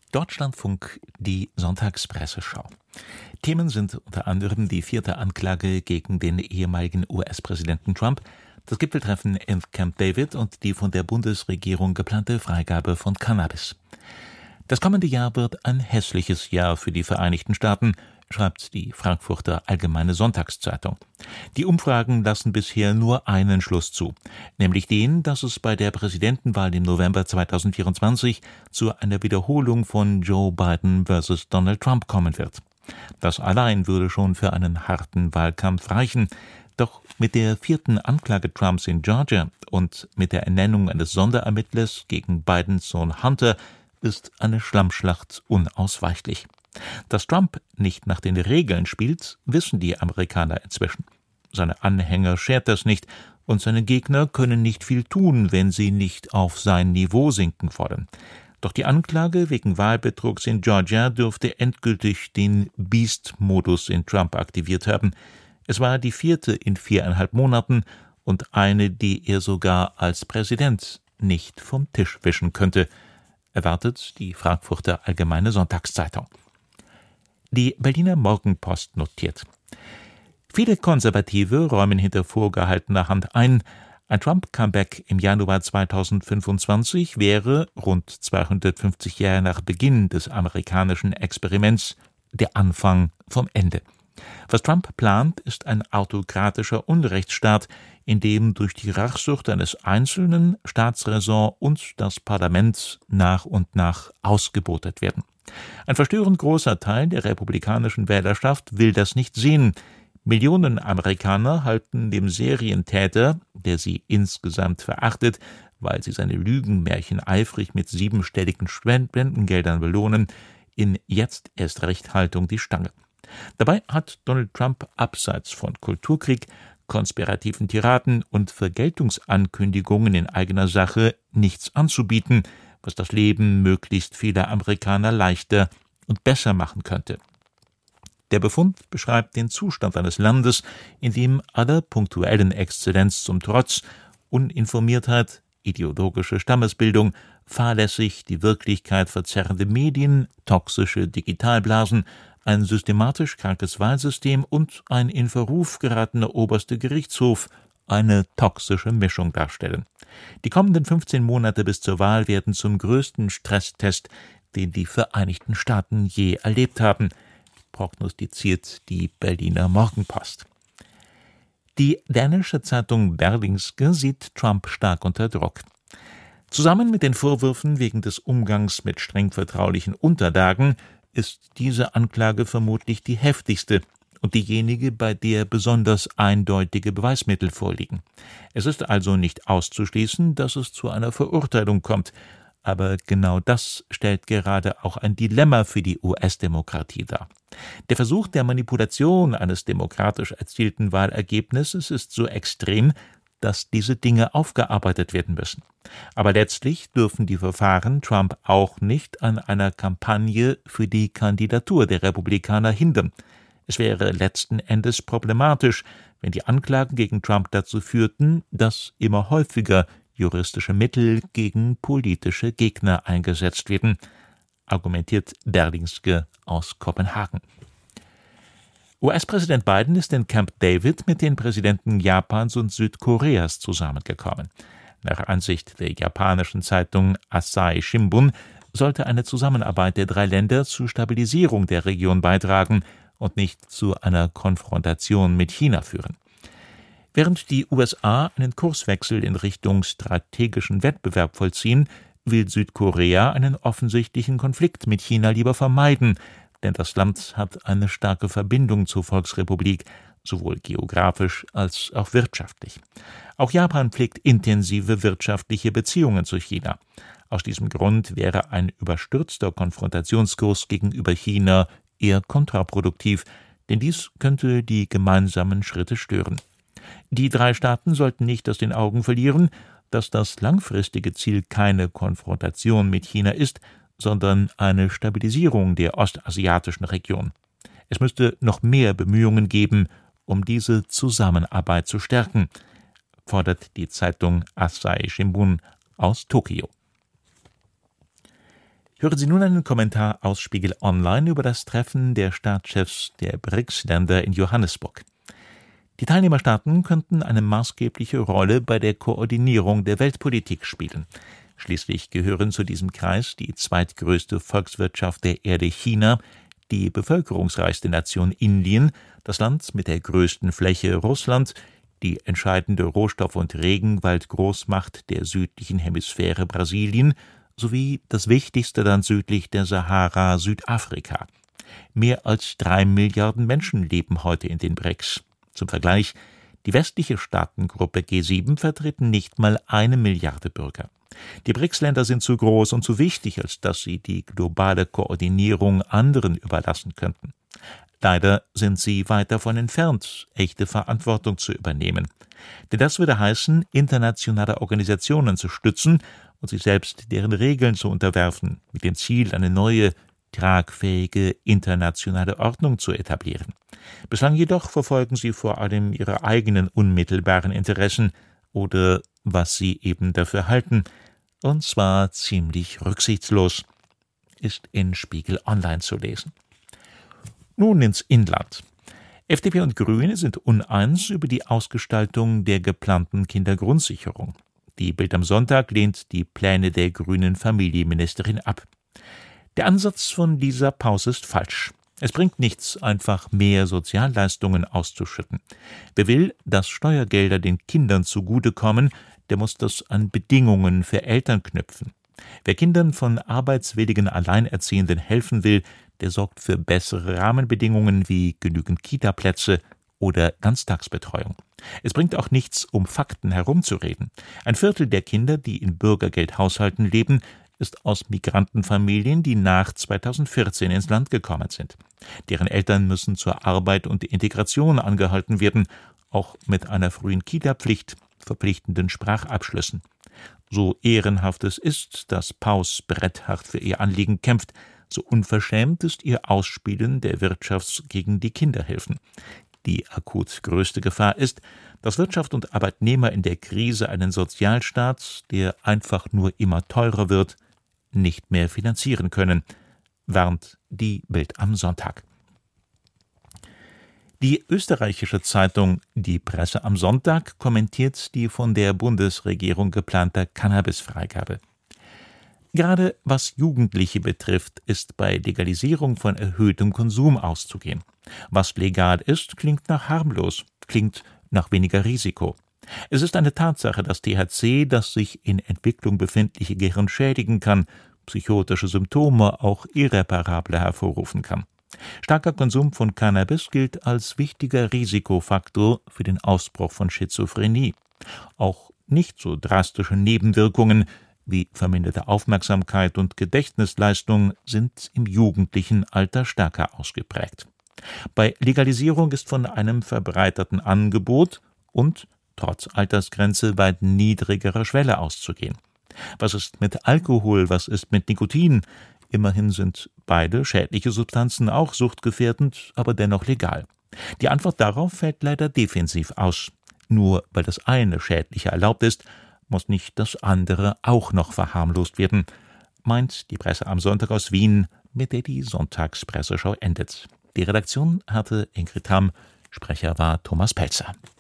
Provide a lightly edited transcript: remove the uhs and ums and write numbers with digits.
Deutschlandfunk, die Sonntagspresseschau. Themen sind unter anderem die 4. Anklage gegen den ehemaligen US-Präsidenten Trump, das Gipfeltreffen in Camp David und die von der Bundesregierung geplante Freigabe von Cannabis. Das kommende Jahr wird ein hässliches Jahr für die Vereinigten Staaten, schreibt die Frankfurter Allgemeine Sonntagszeitung. Die Umfragen lassen bisher nur einen Schluss zu, nämlich den, dass es bei der Präsidentenwahl im November 2024 zu einer Wiederholung von Joe Biden versus Donald Trump kommen wird. Das allein würde schon für einen harten Wahlkampf reichen. Doch mit der 4. Anklage Trumps in Georgia und mit der Ernennung eines Sonderermittlers gegen Bidens Sohn Hunter ist eine Schlammschlacht unausweichlich. Dass Trump nicht nach den Regeln spielt, wissen die Amerikaner inzwischen. Seine Anhänger schert das nicht und seine Gegner können nicht viel tun, wenn sie nicht auf sein Niveau sinken wollen. Doch die Anklage wegen Wahlbetrugs in Georgia dürfte endgültig den Beast-Modus in Trump aktiviert haben. Es war die 4. in 4,5 Monaten und eine, die er sogar als Präsident nicht vom Tisch wischen könnte, erwartet die Frankfurter Allgemeine Sonntagszeitung. Die Berliner Morgenpost notiert: Viele Konservative räumen hinter vorgehaltener Hand ein, ein Trump-Comeback im Januar 2025 wäre, rund 250 Jahre nach Beginn des amerikanischen Experiments, der Anfang vom Ende. Was Trump plant, ist ein autokratischer Unrechtsstaat, in dem durch die Rachsucht eines Einzelnen Staatsräson und das Parlament nach und nach ausgebotet werden. Ein verstörend großer Teil der republikanischen Wählerschaft will das nicht sehen. Millionen Amerikaner halten dem Serientäter, der sie insgesamt verachtet, weil sie seine Lügenmärchen eifrig mit 7-stelligen Spendengeldern belohnen, in jetzt erst Rechthaltung die Stange. Dabei hat Donald Trump abseits von Kulturkrieg, konspirativen Tiraden und Vergeltungsankündigungen in eigener Sache nichts anzubieten, was das Leben möglichst vieler Amerikaner leichter und besser machen könnte. Der Befund beschreibt den Zustand eines Landes, in dem aller punktuellen Exzellenz zum Trotz Uninformiertheit, ideologische Stammesbildung, fahrlässig die Wirklichkeit verzerrende Medien, toxische Digitalblasen, ein systematisch krankes Wahlsystem und ein in Verruf geratener oberster Gerichtshof eine toxische Mischung darstellen. Die kommenden 15 Monate bis zur Wahl werden zum größten Stresstest, den die Vereinigten Staaten je erlebt haben, prognostiziert die Berliner Morgenpost. Die dänische Zeitung Berlingske sieht Trump stark unter Druck. Zusammen mit den Vorwürfen wegen des Umgangs mit streng vertraulichen Unterlagen ist diese Anklage vermutlich die heftigste und diejenige, bei der besonders eindeutige Beweismittel vorliegen. Es ist also nicht auszuschließen, dass es zu einer Verurteilung kommt, aber genau das stellt gerade auch ein Dilemma für die US-Demokratie dar. Der Versuch der Manipulation eines demokratisch erzielten Wahlergebnisses ist so extrem, dass diese Dinge aufgearbeitet werden müssen. Aber letztlich dürfen die Verfahren Trump auch nicht an einer Kampagne für die Kandidatur der Republikaner hindern. Es wäre letzten Endes problematisch, wenn die Anklagen gegen Trump dazu führten, dass immer häufiger juristische Mittel gegen politische Gegner eingesetzt werden, argumentiert Berlingske aus Kopenhagen. US-Präsident Biden ist in Camp David mit den Präsidenten Japans und Südkoreas zusammengekommen. Nach Ansicht der japanischen Zeitung Asahi Shimbun sollte eine Zusammenarbeit der 3 Länder zur Stabilisierung der Region beitragen und nicht zu einer Konfrontation mit China führen. Während die USA einen Kurswechsel in Richtung strategischen Wettbewerb vollziehen, will Südkorea einen offensichtlichen Konflikt mit China lieber vermeiden, denn das Land hat eine starke Verbindung zur Volksrepublik, sowohl geografisch als auch wirtschaftlich. Auch Japan pflegt intensive wirtschaftliche Beziehungen zu China. Aus diesem Grund wäre ein überstürzter Konfrontationskurs gegenüber China eher kontraproduktiv, denn dies könnte die gemeinsamen Schritte stören. Die 3 Staaten sollten nicht aus den Augen verlieren, dass das langfristige Ziel keine Konfrontation mit China ist, sondern eine Stabilisierung der ostasiatischen Region. Es müsste noch mehr Bemühungen geben, um diese Zusammenarbeit zu stärken, fordert die Zeitung Asahi Shimbun aus Tokio. Hören Sie nun einen Kommentar aus Spiegel Online über das Treffen der Staatschefs der BRICS-Länder in Johannesburg. Die Teilnehmerstaaten könnten eine maßgebliche Rolle bei der Koordinierung der Weltpolitik spielen. Schließlich gehören zu diesem Kreis die zweitgrößte Volkswirtschaft der Erde China, die bevölkerungsreichste Nation Indien, das Land mit der größten Fläche Russland, die entscheidende Rohstoff- und Regenwaldgroßmacht der südlichen Hemisphäre Brasilien sowie das wichtigste Land südlich der Sahara, Südafrika. Mehr als 3 Milliarden Menschen leben heute in den BRICS. Zum Vergleich, die westliche Staatengruppe G7 vertreten nicht mal 1 Milliarde Bürger. Die BRICS-Länder sind zu groß und zu wichtig, als dass sie die globale Koordinierung anderen überlassen könnten. Leider sind sie weit davon entfernt, echte Verantwortung zu übernehmen. Denn das würde heißen, internationale Organisationen zu stützen und sich selbst deren Regeln zu unterwerfen, mit dem Ziel, eine neue, tragfähige internationale Ordnung zu etablieren. Bislang jedoch verfolgen sie vor allem ihre eigenen unmittelbaren Interessen oder was sie eben dafür halten, und zwar ziemlich rücksichtslos, ist in Spiegel Online zu lesen. Nun ins Inland. FDP und Grüne sind uneins über die Ausgestaltung der geplanten Kindergrundsicherung. Die Bild am Sonntag lehnt die Pläne der grünen Familienministerin ab. Der Ansatz von Lisa Paus ist falsch. Es bringt nichts, einfach mehr Sozialleistungen auszuschütten. Wer will, dass Steuergelder den Kindern zugutekommen, der muss das an Bedingungen für Eltern knüpfen. Wer Kindern von arbeitswilligen Alleinerziehenden helfen will, der sorgt für bessere Rahmenbedingungen wie genügend Kitaplätze oder Ganztagsbetreuung. Es bringt auch nichts, um Fakten herumzureden. 1/4 der Kinder, die in Bürgergeldhaushalten leben, ist aus Migrantenfamilien, die nach 2014 ins Land gekommen sind. Deren Eltern müssen zur Arbeit und Integration angehalten werden, auch mit einer frühen Kita-Pflicht, verpflichtenden Sprachabschlüssen. So ehrenhaft es ist, dass Paus bretthart für ihr Anliegen kämpft, so unverschämt ist ihr Ausspielen der Wirtschafts- gegen die Kinderhilfen. Die akut größte Gefahr ist, dass Wirtschaft und Arbeitnehmer in der Krise einen Sozialstaat, der einfach nur immer teurer wird, nicht mehr finanzieren können, warnt die Bild am Sonntag. Die österreichische Zeitung Die Presse am Sonntag kommentiert die von der Bundesregierung geplante Cannabisfreigabe. Gerade was Jugendliche betrifft, ist bei Legalisierung von erhöhtem Konsum auszugehen. Was legal ist, klingt nach harmlos, klingt nach weniger Risiko. Es ist eine Tatsache, dass THC das sich in Entwicklung befindliche Gehirn schädigen kann, psychotische Symptome auch irreparable hervorrufen kann. Starker Konsum von Cannabis gilt als wichtiger Risikofaktor für den Ausbruch von Schizophrenie. Auch nicht so drastische Nebenwirkungen wie verminderte Aufmerksamkeit und Gedächtnisleistung sind im jugendlichen Alter stärker ausgeprägt. Bei Legalisierung ist von einem verbreiterten Angebot und trotz Altersgrenze weit niedrigerer Schwelle auszugehen. Was ist mit Alkohol, was ist mit Nikotin? Immerhin sind beide schädliche Substanzen auch suchtgefährdend, aber dennoch legal. Die Antwort darauf fällt leider defensiv aus. Nur weil das eine schädlicher erlaubt ist, muss nicht das andere auch noch verharmlost werden, meint die Presse am Sonntag aus Wien, mit der die Sonntagspresseschau endet. Die Redaktion hatte Ingrid Hamm, Sprecher war Thomas Pelzer.